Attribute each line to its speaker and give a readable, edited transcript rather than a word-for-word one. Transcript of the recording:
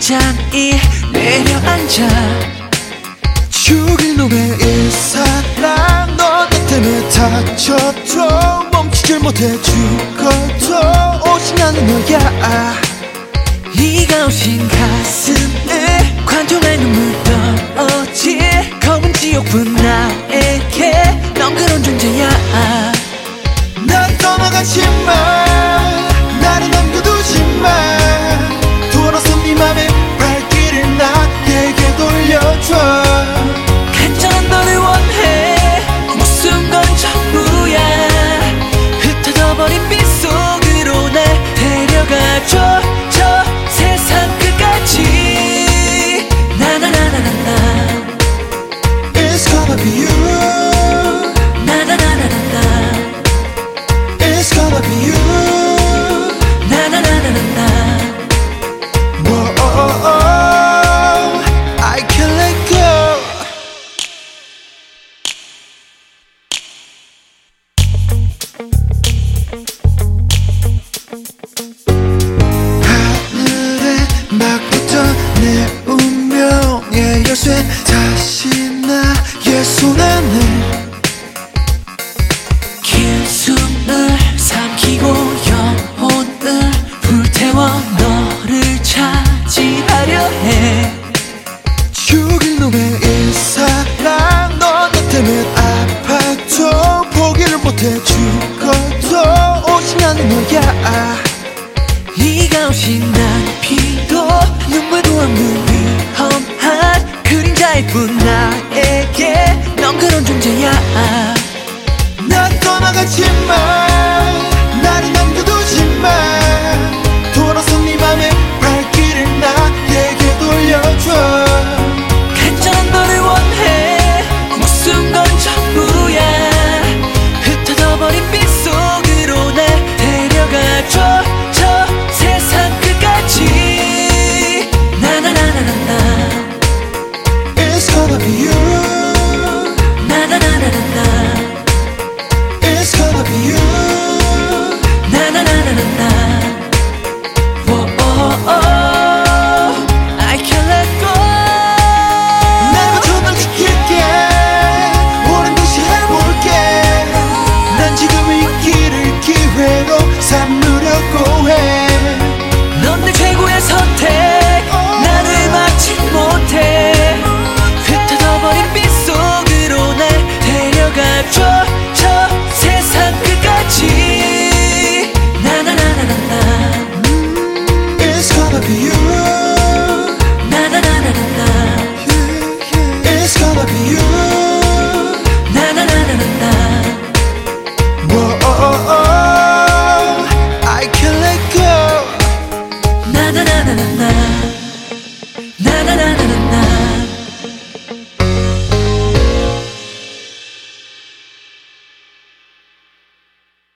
Speaker 1: 잔잔히 내려앉아
Speaker 2: 죽일 놈의 이 사랑 너 때문에 다쳐도 멈추질 못해 죽어도 오직 나는 너야.
Speaker 1: 네가 오신 가슴에 관통할 눈물 떨어질 검은 지옥뿐 나에게 넌 그런 존재야.
Speaker 2: 난 떠나가지마 나를 남겨두지마 돌아서 네 맘의 발길을 나에게 돌려줘.
Speaker 1: 간절한 너를 원해 무슨 건 전부야. 흩어져버린 빛 속으로 날 데려가줘 저 세상 끝까지. 나나나나나나
Speaker 2: It's gonna be you.
Speaker 1: 나나나나나나
Speaker 2: It's gonna be you.
Speaker 1: 나나나나나나
Speaker 2: Whoa, I can't let go. 하늘에 막 붙어 내 운명의 열쇠 다시 나의 손 안에
Speaker 1: 긴 숨을 삼키고 영혼을 불태워 너를 차지하려 해.
Speaker 2: 죽일 놈의 이 사랑 너 때문에 아파도 포기를 못해 죽어도 오직 나는 너야.
Speaker 1: 네가 오신 난 피도 눈물도 없는 위험한 그림자일 뿐 나에게 넌 그런 존재야.
Speaker 2: 난 떠나가지마 나를 남겨두지마 돌아서 네 맘의 발길을 나에게 돌려줘.
Speaker 1: 간절한 너를 원해 무슨 건 전부야. 흩어져버린 빛 속으로 날 데려가줘 저 세상 끝까지. 나나나나나
Speaker 2: It's gonna be you.